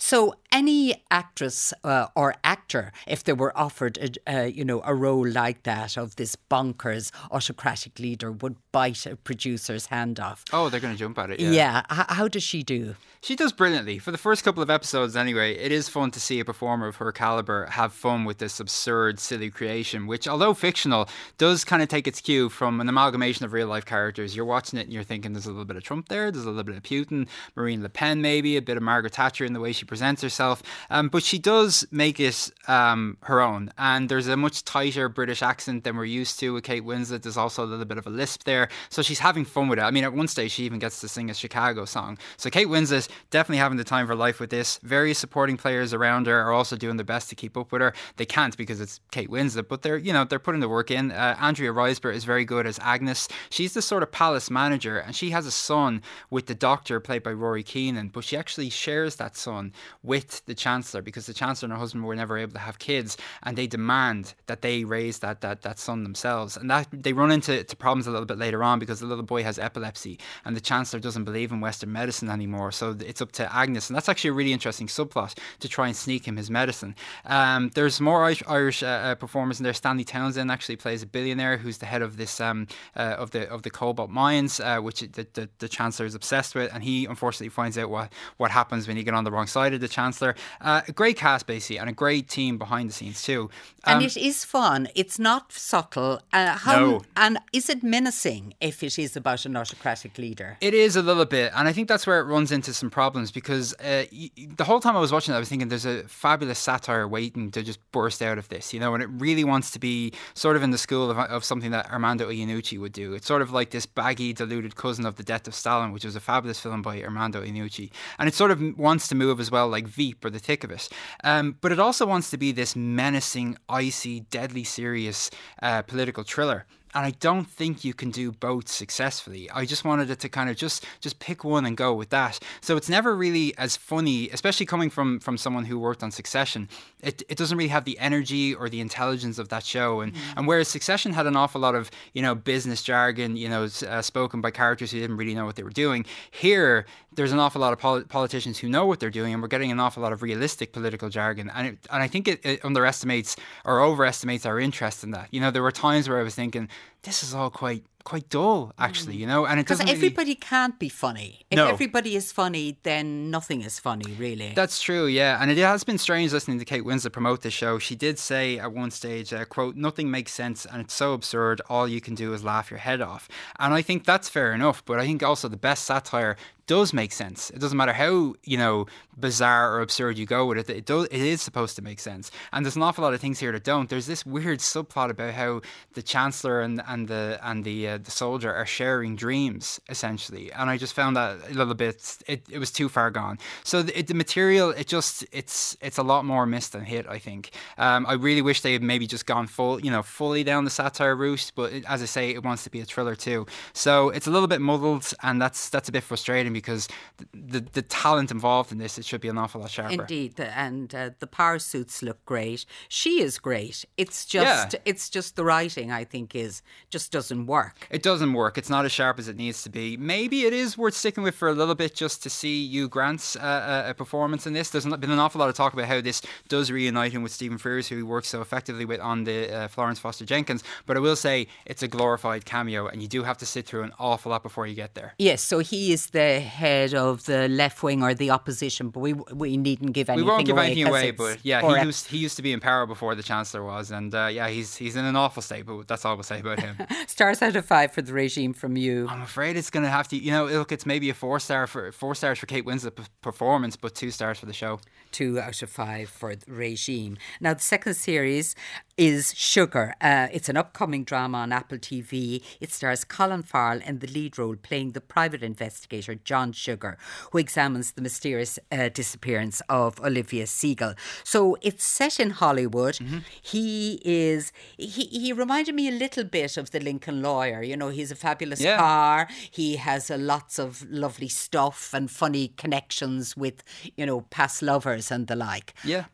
any actress uh, or actor, if they were offered, a, uh, you know, a role like that of this bonkers autocratic leader, would bite a producer's hand off. Oh, they're going to jump at it, yeah. Yeah. H- how does she do? She does brilliantly. For the first couple of episodes anyway, it is fun to see a performer of her calibre have fun with this absurd, silly creation, which, although fictional, does kind of take its cue from an amalgamation of real-life characters. You're watching it and you're thinking there's a little bit of Trump there, there's a little bit of Putin, Marine Le Pen maybe, a bit of Margaret Thatcher in the way she presents herself. Um, but she does make it um, her own. And there's a much tighter British accent than we're used to with Kate Winslet. There's also a little bit of a lisp there. So she's having fun with it. I mean, at one stage, she even gets to sing a Chicago song. So Kate Winslet definitely having the time of her life with this. Various supporting players around her are also doing their best to keep up with her. They can't because it's Kate Winslet, but they're, you know, they're putting the work in. Uh, Andrea Riseborough is very good as Agnes. She's the sort of palace manager, and she has a son with the Doctor, played by Rory Keenan, but she actually shares that son with the Chancellor because the Chancellor and her husband were never able to have kids, and they demand that they raise that that that son themselves. And that they run into to problems a little bit later on because the little boy has epilepsy, and the Chancellor doesn't believe in Western medicine anymore. So it's up to Agnes, and that's actually a really interesting subplot to try and sneak him his medicine. Um, there's more Irish, Irish uh, performers in there. Stanley Townsend actually plays a billionaire who's the head of this um, uh, of the of the cobalt mines, uh, which the, the, the Chancellor is obsessed with, and he unfortunately finds out what what happens when you get on the wrong side of the Chancellor. Uh, a great cast basically, and a great team behind the scenes too. Um, and it is fun. It's not subtle. Uh, how, no. And is it menacing if it is about an autocratic leader? It is a little bit, and I think that's where it runs into some problems because uh, y- the whole time I was watching it, I was thinking there's a fabulous satire waiting to just burst out of this, you know, and it really wants to be sort of in the school of, of something that Armando Iannucci would do. It's sort of like this baggy, deluded cousin of The Death of Stalin, which was a fabulous film by Armando Iannucci, and it sort of wants to move as well like Veep or The Thick of It, um, but it also wants to be this menacing, icy, deadly serious uh, political thriller. And I don't think you can do both successfully. I just wanted it to kind of just just pick one and go with that. So it's never really as funny, especially coming from from someone who worked on Succession. It it doesn't really have the energy or the intelligence of that show. And mm-hmm. and whereas Succession had an awful lot of, you know, business jargon, you know, uh, spoken by characters who didn't really know what they were doing, here there's an awful lot of pol- politicians who know what they're doing, and we're getting an awful lot of realistic political jargon. And it, and I think it, it underestimates or overestimates our interest in that. You know, there were times where I was thinking, this is all quite quite dull, actually, you know, and it doesn't. Because everybody really... can't be funny. If no. everybody is funny, then nothing is funny, really. That's true, yeah, and it has been strange listening to Kate Winslet promote this show. She did say at one stage, uh, "quote Nothing makes sense, and it's so absurd. All you can do is laugh your head off." And I think that's fair enough, but I think also the best satire does make sense. It doesn't matter how, you know, bizarre or absurd you go with it. It does. It is supposed to make sense. And there's an awful lot of things here that don't. There's this weird subplot about how the Chancellor and and the and the uh, the soldier are sharing dreams essentially. And I just found that a little bit. It, it was too far gone. So the, it, the material, it just it's it's a lot more missed than hit. I think. Um, I really wish they had maybe just gone full, you know, fully down the satire route. But it, as I say, it wants to be a thriller too. So it's a little bit muddled, and that's that's a bit frustrating. Because the, the the talent involved in this, it should be an awful lot sharper. Indeed, the, and uh, the power suits look great. She is great. It's just yeah. it's just the writing, I think, is just doesn't work. It doesn't work. It's not as sharp as it needs to be. Maybe it is worth sticking with for a little bit just to see Hugh Grant's uh, uh, performance in this. There's been an awful lot of talk about how this does reunite him with Stephen Frears, who he works so effectively with on the uh, Florence Foster Jenkins. But I will say it's a glorified cameo, and you do have to sit through an awful lot before you get there. Yes, so he is the head of the left wing or the opposition, but we we needn't give anything away. We won't give away anything away, but yeah, he used, he used to be in power before the Chancellor was, and uh, yeah, he's he's in an awful state, but that's all we'll say about him. Stars out of five for The Regime from you. I'm afraid it's going to have to, you know, look, it's maybe a four star for four stars for Kate Winslet's performance, but two stars for the show. Two out of five for The Regime. Now, the second series is Sugar. Uh, it's an upcoming drama on Apple T V. It stars Colin Farrell in the lead role, playing the private investigator John Sugar, who examines the mysterious uh, disappearance of Olivia Seagull. So it's set in Hollywood. Mm-hmm. He is, he, he reminded me a little bit of the Lincoln Lawyer. You know, he's a fabulous yeah. car. He has uh, lots of lovely stuff and funny connections with, you know, past lovers and the like. Yeah.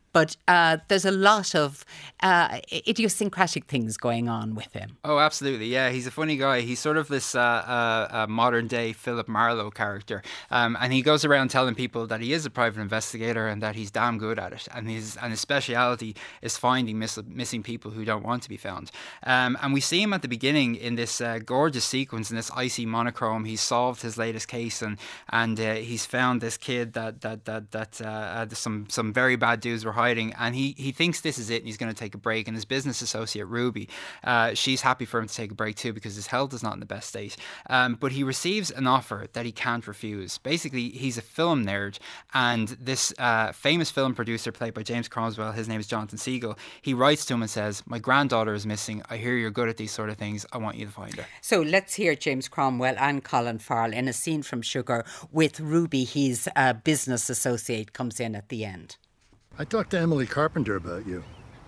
but uh, there's a lot of uh, idiosyncratic things going on with him. Oh, absolutely. Yeah, he's a funny guy. He's sort of this uh, uh, uh, modern day Philip Marlowe character. Um, and he goes around telling people that he is a private investigator and that he's damn good at it. And his and his speciality is finding miss, missing people who don't want to be found. Um, and we see him at the beginning in this uh, gorgeous sequence, in this icy monochrome. He's solved his latest case, and and uh, he's found this kid that that that that uh, uh, some some very bad dudes were hiding, and he he thinks this is it, and he's going to take a break. And his business associate Ruby, uh, she's happy for him to take a break too, because his health is not in the best state. Um, but he receives an offer that he can't refuse. Basically, he's a film nerd, and this uh, famous film producer played by James Cromwell, his name is Jonathan Siegel, he writes to him and says, "My granddaughter is missing. I hear you're good at these sort of things. I want you to find her." So let's hear James Cromwell and Colin Farrell in a scene from Sugar with Ruby, his uh, business associate, comes in at the end. I talked to Emily Carpenter about you.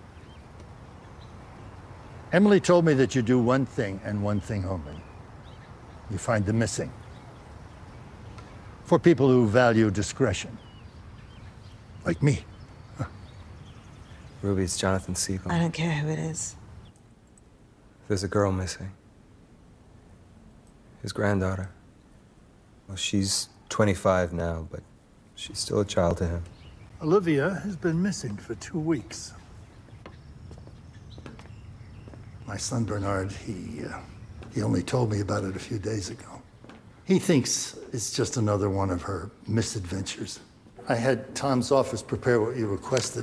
Emily told me that you do one thing and one thing only. You find the missing. For people who value discretion. Like me. Huh. Ruby, it's Jonathan Siegel. I don't care who it is. There's a girl missing. His granddaughter. Well, she's twenty-five now, but she's still a child to him. Olivia has been missing for two weeks. My son Bernard, he, uh, he only told me about it a few days ago. He thinks it's just another one of her misadventures. I had Tom's office prepare what you requested.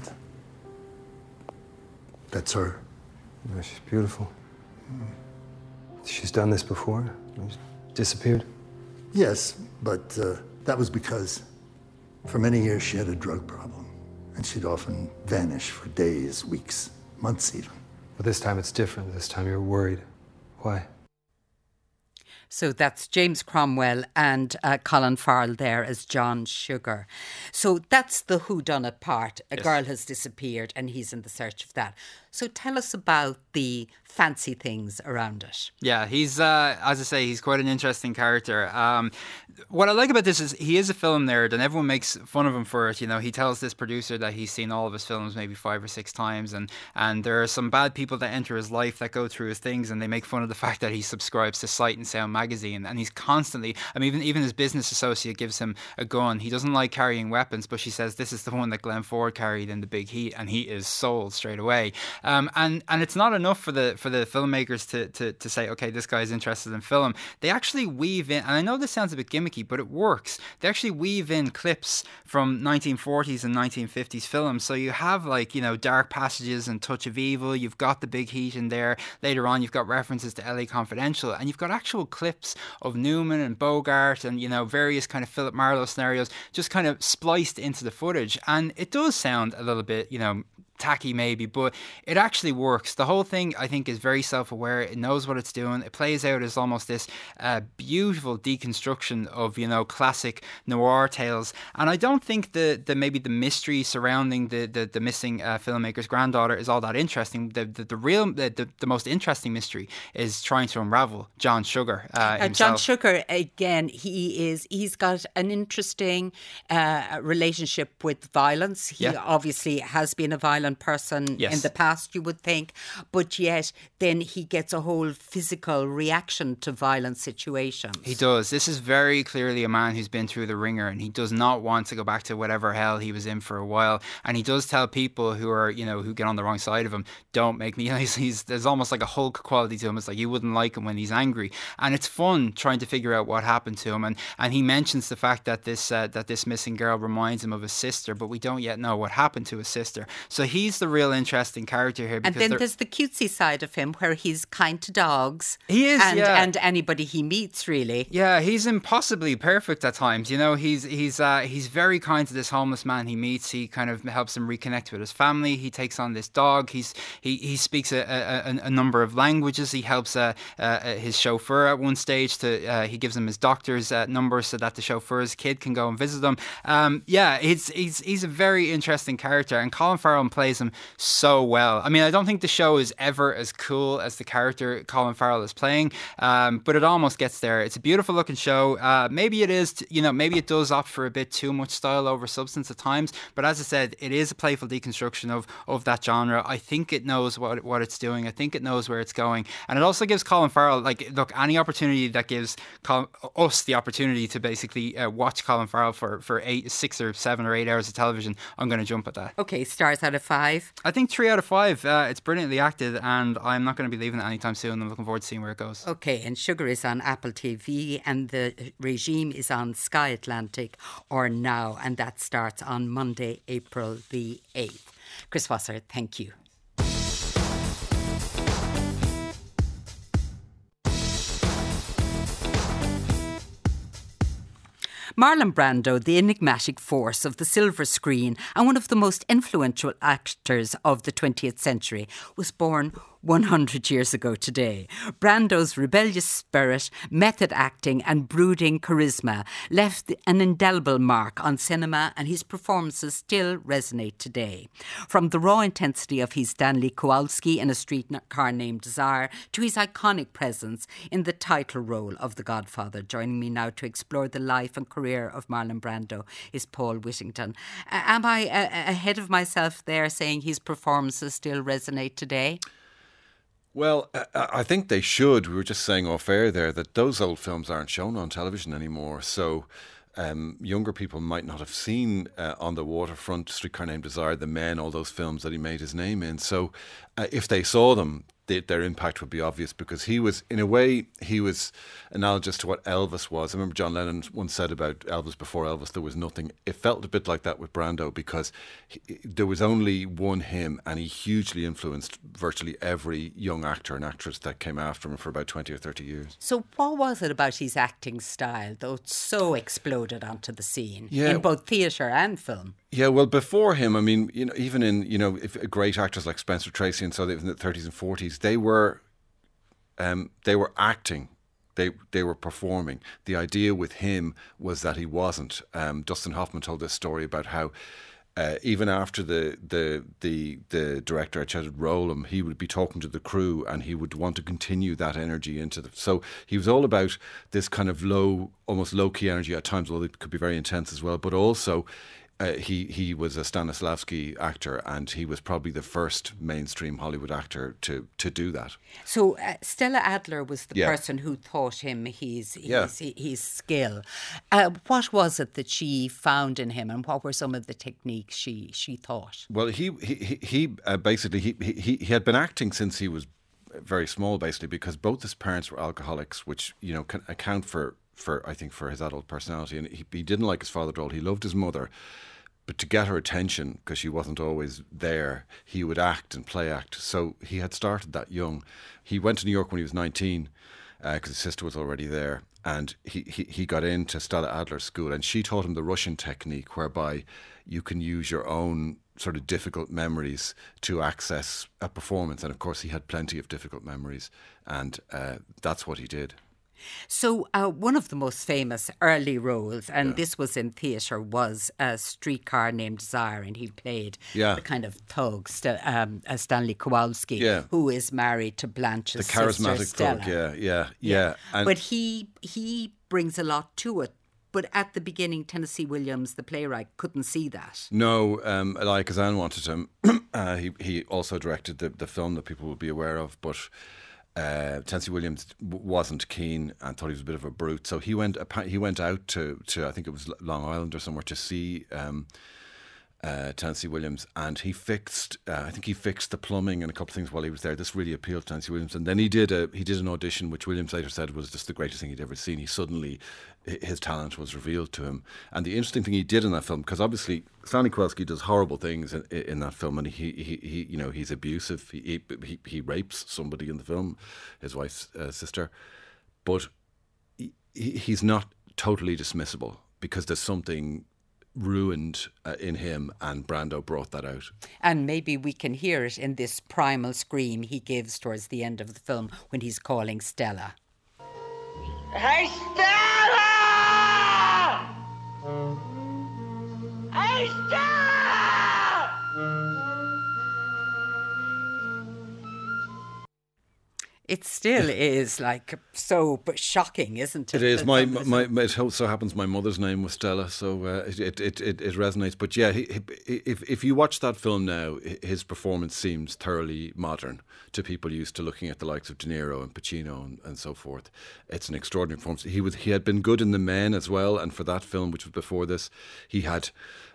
That's her. Oh, she's beautiful. Hmm. She's done this before? She's disappeared? Yes, but uh, that was because for many years she had a drug problem, and she'd often vanish for days, weeks, months even. But this time it's different. This time you're worried. Why? So that's James Cromwell and uh, Colin Farrell there as John Sugar. So that's the whodunit part. A yes. girl has disappeared and he's in the search of that. So tell us about the fancy things around it. Yeah, he's, uh, as I say, he's quite an interesting character. Um, what I like about this is he is a film nerd and everyone makes fun of him for it. You know, he tells this producer that he's seen all of his films maybe five or six times, and, and there are some bad people that enter his life that go through his things, and they make fun of the fact that he subscribes to Sight and Sound magazine, and he's constantly, I mean, even, even his business associate gives him a gun. He doesn't like carrying weapons, but she says this is the one that Glenn Ford carried in The Big Heat, and he is sold straight away. Um, and, and it's not enough for the for the filmmakers to, to, to say, okay, this guy's interested in film. They actually weave in, and I know this sounds a bit gimmicky, but it works. They actually weave in clips from nineteen forties and nineteen fifties films. So you have, like, you know, Dark Passages and Touch of Evil. You've got The Big Heat in there. Later on, you've got references to L A Confidential, and you've got actual clips of Newman and Bogart and, you know, various kind of Philip Marlowe scenarios just kind of spliced into the footage. And it does sound a little bit, you know, tacky maybe, but it actually works. The whole thing, I think, is very self-aware. It knows what it's doing. It plays out as almost this uh, beautiful deconstruction of, you know, classic noir tales. And I don't think the, the maybe the mystery surrounding the the, the missing uh, filmmaker's granddaughter is all that interesting. The the, the real the, the, the most interesting mystery is trying to unravel John Sugar uh, uh, John Sugar, again, he is he's got an interesting uh, relationship with violence. He yeah. obviously has been a violent person yes. in the past, you would think, but yet then he gets a whole physical reaction to violent situations. He does. This is very clearly a man who's been through the ringer, and he does not want to go back to whatever hell he was in for a while. And he does tell people who are, you know, who get on the wrong side of him, don't make me, you know, he's, he's there's almost like a Hulk quality to him. It's like you wouldn't like him when he's angry, and it's fun trying to figure out what happened to him. And and he mentions the fact that this uh, that this missing girl reminds him of his sister, but we don't yet know what happened to his sister. So he He's the real interesting character here. And then there's the cutesy side of him where he's kind to dogs. He is, and, yeah. And anybody he meets, really. Yeah, he's impossibly perfect at times. You know, he's he's uh, he's very kind to this homeless man he meets. He kind of helps him reconnect with his family. He takes on this dog. He's he, he speaks a, a, a number of languages. He helps uh, uh, his chauffeur at one stage to uh, he gives him his doctor's uh, number so that the chauffeur's kid can go and visit him. Um, yeah, he's he's he's a very interesting character. And Colin Farrell plays plays him so well. I mean, I don't think the show is ever as cool as the character Colin Farrell is playing, um, but it almost gets there. It's a beautiful looking show. Uh, maybe it is, you know, maybe it does opt for a bit too much style over substance at times, but as I said, it is a playful deconstruction of, of that genre. I think it knows what, what it's doing. I think it knows where it's going. And it also gives Colin Farrell, like, look, any opportunity that gives Colin, us the opportunity to basically uh, watch Colin Farrell for, for eight, six or seven or eight hours of television, I'm going to jump at that. Okay, stars out of five? I think three out of five. Uh, it's brilliantly acted, and I'm not going to be leaving it anytime soon. I'm looking forward to seeing where it goes. Okay, and Sugar is on Apple T V, and The Regime is on Sky Atlantic or Now, and that starts on Monday, April the eighth. Chris Wasser, thank you. Marlon Brando, the enigmatic force of the silver screen and one of the most influential actors of the twentieth century, was born one hundred years ago today. Brando's rebellious spirit, method acting and brooding charisma left an indelible mark on cinema, and his performances still resonate today. From the raw intensity of his Stanley Kowalski in A Streetcar Named Desire to his iconic presence in the title role of The Godfather. Joining me now to explore the life and career of Marlon Brando is Paul Whittington. Uh, am I uh, ahead of myself there saying his performances still resonate today? Well, I think they should. We were just saying off air there that those old films aren't shown on television anymore. So um, younger people might not have seen uh, On the Waterfront, Streetcar Named Desire, The Men, all those films that he made his name in. So uh, if they saw them, they, their impact would be obvious, because he was, in a way, he was analogous to what Elvis was. I remember John Lennon once said about Elvis, before Elvis there was nothing. It felt a bit like that with Brando, because he, there was only one him, and he hugely influenced virtually every young actor and actress that came after him for about twenty or thirty years. So what was it about his acting style that so exploded onto the scene, yeah. in both theatre and film? Yeah, well, before him, I mean, you know, even in, you know, if great actors like Spencer Tracy and so they in the thirties and forties, they were, um, they were acting. They they were performing. The idea with him was that he wasn't. Um, Dustin Hoffman told this story about how uh, even after the the the the director had shouted roll him, he would be talking to the crew and he would want to continue that energy into the. So he was all about this kind of low, almost low key energy at times, although it could be very intense as well. But also, Uh, he he was a Stanislavski actor, and he was probably the first mainstream Hollywood actor to, to do that. So uh, Stella Adler was the yeah. person who taught him his his, yeah. his, his skill. Uh, what was it that she found in him, and what were some of the techniques she she taught? Well, he he he uh, basically he, he he had been acting since he was very small, basically, because both his parents were alcoholics, which, you know, can account for. for I think for his adult personality. And he, he didn't like his father at all. He loved his mother, but to get her attention, because she wasn't always there, he would act and play act. So he had started that young. He went to New York when he was nineteen, because uh, his sister was already there, and he, he, he got into Stella Adler's school, and she taught him the Russian technique, whereby you can use your own sort of difficult memories to access a performance. And of course he had plenty of difficult memories, and uh, that's what he did. So uh, one of the most famous early roles, and yeah. this was in theatre, was A Streetcar Named Desire, and he played yeah. the kind of thug, St- um, uh, Stanley Kowalski, yeah. who is married to Blanche's the charismatic sister, Stella. thug, yeah, yeah, yeah. yeah. And but he he brings a lot to it. But at the beginning, Tennessee Williams, the playwright, couldn't see that. No, um, Elia Kazan wanted him. uh, he he also directed the, the film that people will be aware of, but Uh, Tennessee Williams wasn't keen and thought he was a bit of a brute, so he went. He went out to, to I think it was Long Island or somewhere, to see um, uh, Tennessee Williams, and he fixed. Uh, I think he fixed the plumbing and a couple of things while he was there. This really appealed to Tennessee Williams, and then he did a he did an audition, which Williams later said was just the greatest thing he'd ever seen. He suddenly his talent was revealed to him, and the interesting thing he did in that film, because obviously Stanley Kowalski does horrible things in, in that film, and he, he, he, you know, he's abusive. He, he, he rapes somebody in the film, his wife's uh, sister, but he, he's not totally dismissible, because there's something ruined uh, in him, and Brando brought that out. And maybe we can hear it in this primal scream he gives towards the end of the film when he's calling Stella. Hey, Stella! Hey, Stella! It still is like so shocking, isn't it? It is. My, my, my it so happens my mother's name was Stella, so uh, it, it, it it resonates. But yeah, he, he, if if you watch that film now, his performance seems thoroughly modern to people used to looking at the likes of De Niro and Pacino and, and so forth. It's an extraordinary performance. He was he had been good in The Men as well, and for that film, which was before this, he had.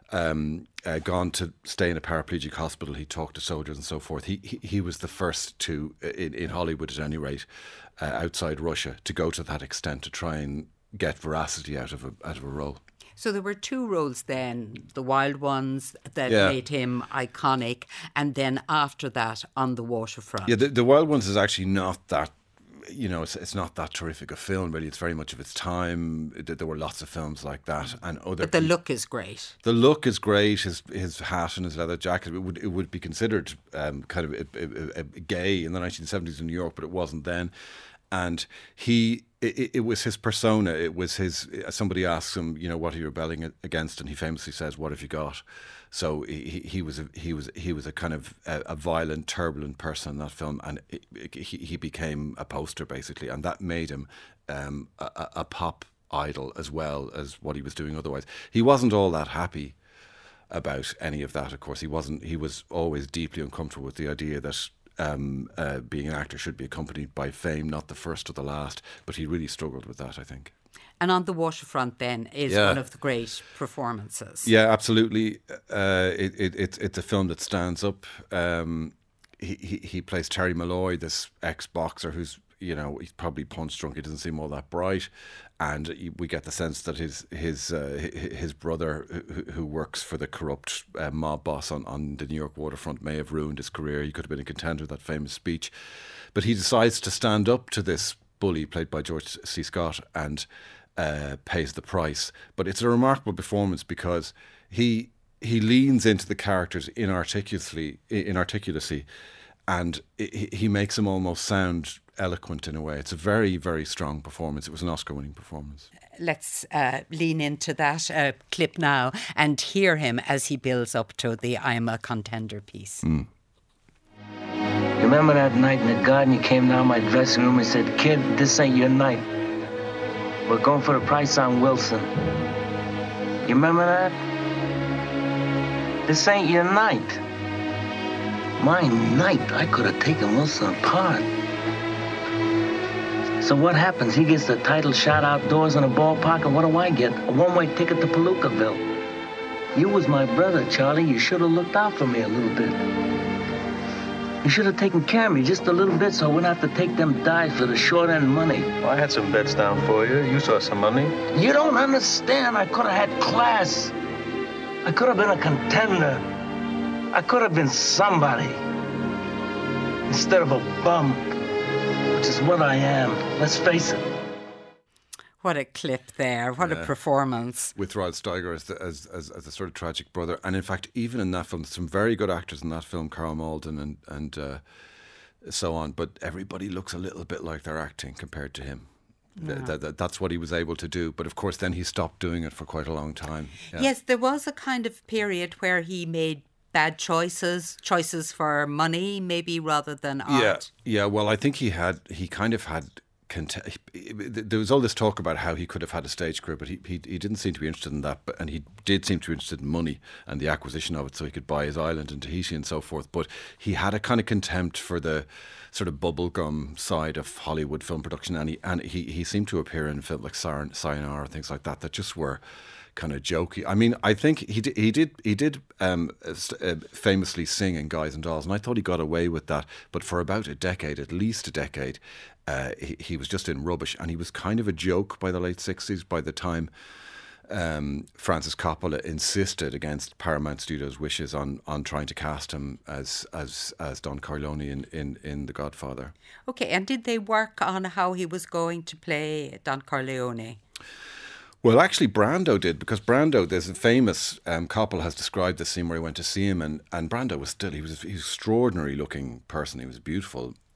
Um, uh, gone to stay in a paraplegic hospital. He talked to soldiers and so forth. He he, he was the first to, in, in Hollywood at any rate, uh, outside Russia, to go to that extent to try and get veracity out of a out of a role. So there were two roles then, the Wild Ones that Yeah. made him iconic, and then after that on The Waterfront. Yeah, the, the Wild Ones is actually not that. You know, it's it's not that terrific a film, really. It's very much of its time. There were lots of films like that, and other. But the look is great. The look is great. His his hat and his leather jacket. It would it would be considered um, kind of a, a, a gay in the nineteen seventies in New York, but it wasn't then. And he, it, it was his persona. It was his. Somebody asks him, you know, what are you rebelling against, and he famously says, "What have you got?" So he, he was a, he was he was a kind of a, a violent, turbulent person in that film, and it, it, he he became a poster basically, and that made him um, a, a pop idol as well as what he was doing otherwise. He wasn't all that happy about any of that. Of course, he wasn't. He was always deeply uncomfortable with the idea that um, uh, being an actor should be accompanied by fame, not the first or the last. But he really struggled with that, I think. And On the Waterfront then is Yeah. one of the great performances. Yeah, absolutely. Uh, it, it, it, it's a film that stands up. Um, he, he he plays Terry Malloy, this ex-boxer who's, you know, he's probably punch drunk. He doesn't seem all that bright, and we get the sense that his his uh, his brother, who, who works for the corrupt uh, mob boss on, on the New York waterfront, may have ruined his career. He could have been a contender with that famous speech, but he decides to stand up to this bully played by George C. Scott and uh, pays the price. But it's a remarkable performance because he he leans into the characters inarticulately, inarticulacy, and he, he makes them almost sound eloquent in a way. It's a very, very strong performance. It was an Oscar-winning performance. Let's uh, lean into that uh, clip now and hear him as he builds up to the I'm a Contender piece. Mm. You remember that night in the garden, you came down my dressing room and said, "Kid, this ain't your night. We're going for the price on Wilson." You remember that? This ain't your night. My night, I could have taken Wilson apart. So what happens? He gets the title shot outdoors in a ballpark, and what do I get? A one-way ticket to Palookaville. You was my brother, Charlie. You should have looked out for me a little bit. You should have taken care of me just a little bit so I wouldn't have to take them dives for the short-end money. Well, I had some bets down for you. You saw some money. You don't understand. I could have had class. I could have been a contender. I could have been somebody instead of a bum, which is what I am. Let's face it. What a clip there. What Yeah. a performance. With Rod Steiger as, the, as as as a sort of tragic brother. And in fact, even in that film, some very good actors in that film, Carl Malden and, and uh, so on, but everybody looks a little bit like they're acting compared to him. Yeah. Th- th- that's what he was able to do. But of course, then he stopped doing it for quite a long time. Yeah. Yes, there was a kind of period where he made bad choices, choices for money, maybe rather than art. Yeah, yeah. Well, I think he had, he kind of had, cont- there was all this talk about how he could have had a stage career, but he, he he didn't seem to be interested in that. But and he did seem to be interested in money and the acquisition of it, so he could buy his island in Tahiti and so forth. But he had a kind of contempt for the sort of bubblegum side of Hollywood film production, and he and he, he seemed to appear in films like Sayonara and things like that that just were kind of jokey. I mean, I think he did, he did, he did um, uh, famously sing in Guys and Dolls, and I thought he got away with that. But for about a decade, at least a decade, uh, he, he was just in rubbish, and he was kind of a joke by the late sixties. By the time um, Francis Coppola insisted against Paramount Studios' wishes on on trying to cast him as as as Don Corleone in, in, in The Godfather. Okay, and did they work on how he was going to play Don Corleone? Well, actually, Brando did, because Brando, there's a famous, um, Coppola has described the scene where he went to see him, and, and Brando was still, he was, he was an extraordinary looking person, he was a beautiful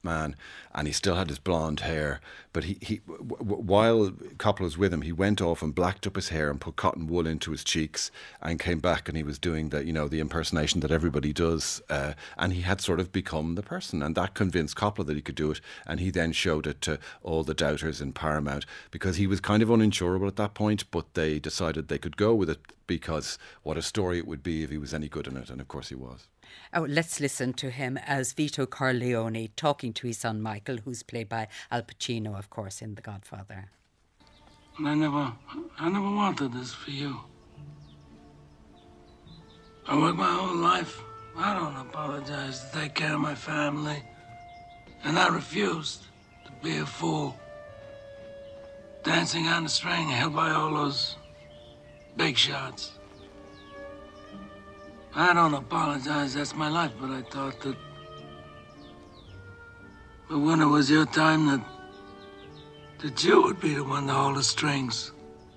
man, and he still had his blonde hair. But he, he w- w- while Coppola was with him, he went off and blacked up his hair and put cotton wool into his cheeks, and came back and he was doing the, you know, the impersonation that everybody does, uh, and he had sort of become the person, and that convinced Coppola that he could do it, and he then showed it to all the doubters in Paramount, because he was kind of uninsurable at that point, but they decided they could go with it because what a story it would be if he was any good in it, and of course he was. Oh, let's listen to him as Vito Corleone talking to his son Michael, who's played by Al Pacino, of course, in The Godfather. I never, I never wanted this for you. I worked my whole life. I don't apologize to take care of my family. And I refused to be a fool. Dancing on the string held by all those big shots. I don't apologize, that's my life, but I thought that... But when it was your time, that... that you would be the one to hold the strings.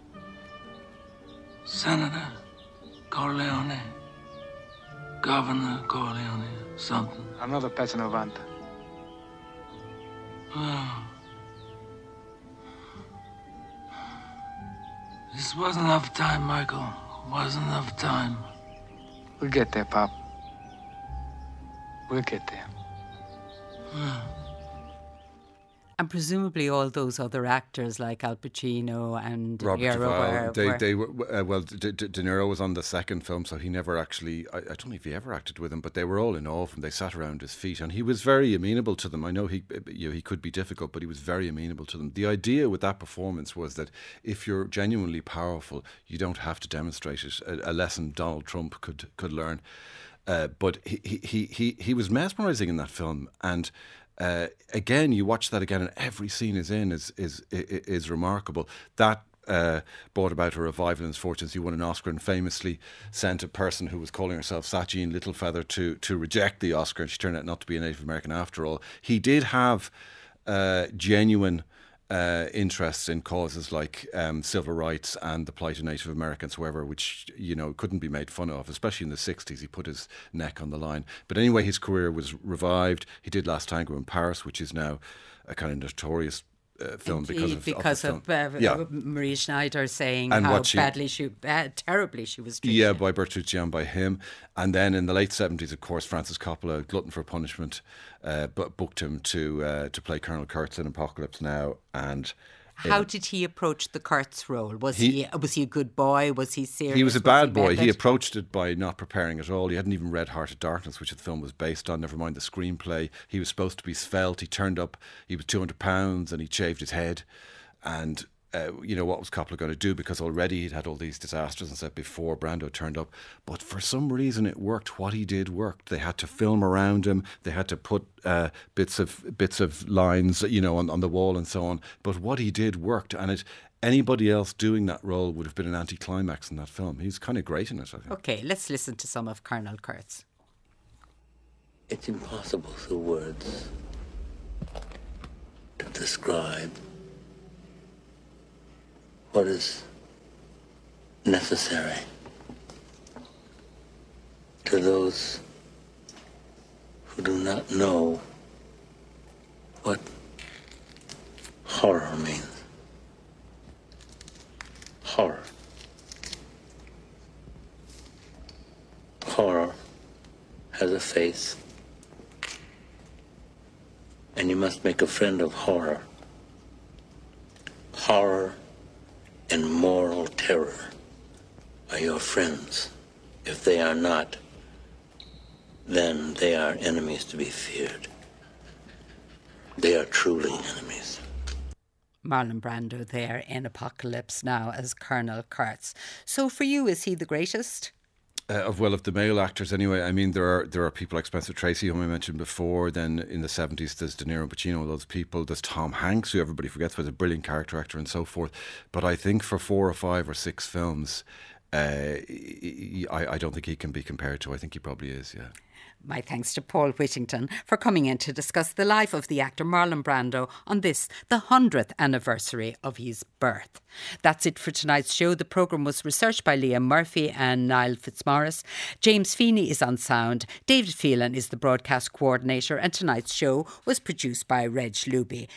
Senator Corleone. Governor Corleone, something. Another Pesanovanta. Oh. This wasn't enough time, Michael. Wasn't enough time. We'll get there, Pop. We'll get there. Hmm. And presumably all those other actors like Al Pacino and De Robert Niro Duvall, were, they, were they were, uh, well, De, De, De Niro was on the second film, so he never actually, I, I don't know if he ever acted with him, but they were all in awe of him. They sat around his feet, and he was very amenable to them. I know he, you know, he could be difficult, but he was very amenable to them. The idea with that performance was that if you're genuinely powerful, you don't have to demonstrate it. A, a lesson Donald Trump could could learn. Uh, but he, he, he, he was mesmerising in that film, and Uh, again, you watch that again, and every scene is in is is is, is remarkable. That uh, brought about a revival in his fortunes. He won an Oscar and famously sent a person who was calling herself Satchine Littlefeather to to reject the Oscar, and she turned out not to be a Native American after all. He did have uh, genuine uh, interests in causes like um, civil rights and the plight of Native Americans, however, which, you know, couldn't be made fun of, especially in the sixties. He put his neck on the line. But anyway, his career was revived. He did Last Tango in Paris, which is now a kind of notorious uh, film Indeed, because of because of, of, the uh, film. Yeah. Marie Schneider saying And how what she- badly she, bad, terribly she was treated. Yeah, by Bertucci and by him. And then in the late seventies, of course, Francis Coppola, glutton for punishment, uh, but booked him to uh, to play Colonel Kurtz in Apocalypse Now. And How uh, did he approach the Kurtz role? Was He- he, was he a good boy? Was he serious? He was a bad boy. method? He approached it by not preparing at all. He hadn't even read Heart of Darkness, which the film was based on, never mind the screenplay. He was supposed to be svelte. He turned up, he was two hundred pounds, and he shaved his head. And, uh, you know, what was Coppola going to do? Because already he'd had all these disasters and stuff before Brando turned up. But for some reason it worked. What he did worked. They had to film around him. They had to put uh, bits of bits of lines, you know, on, on the wall and so on. But what he did worked. And it anybody else doing that role would have been an anticlimax in that film. He's kind of great in it, I think. Okay, let's listen to some of Colonel Kurtz. It's impossible through words to describe what is necessary to those who do not know what horror means. Horror. Horror has a face, and you must make a friend of horror. Horror and moral terror are your friends. If they are not, then they are enemies to be feared. They are truly enemies. Marlon Brando there in Apocalypse Now as Colonel Kurtz. So for you, is he the greatest? Uh, of well, of the male actors anyway. I mean, there are there are people like Spencer Tracy, whom I mentioned before. Then in the seventies, there's De Niro and Pacino, those people. There's Tom Hanks, who everybody forgets was a brilliant character actor and so forth. But I think for four or five or six films, uh, I, I don't think he can be compared to. I think he probably is, yeah. My thanks to Paul Whittington for coming in to discuss the life of the actor Marlon Brando on this, the hundredth anniversary of his birth. That's it for tonight's show. The programme was researched by Liam Murphy and Niall Fitzmaurice. James Feeney is on sound. David Phelan is the broadcast coordinator, and tonight's show was produced by Reg Luby.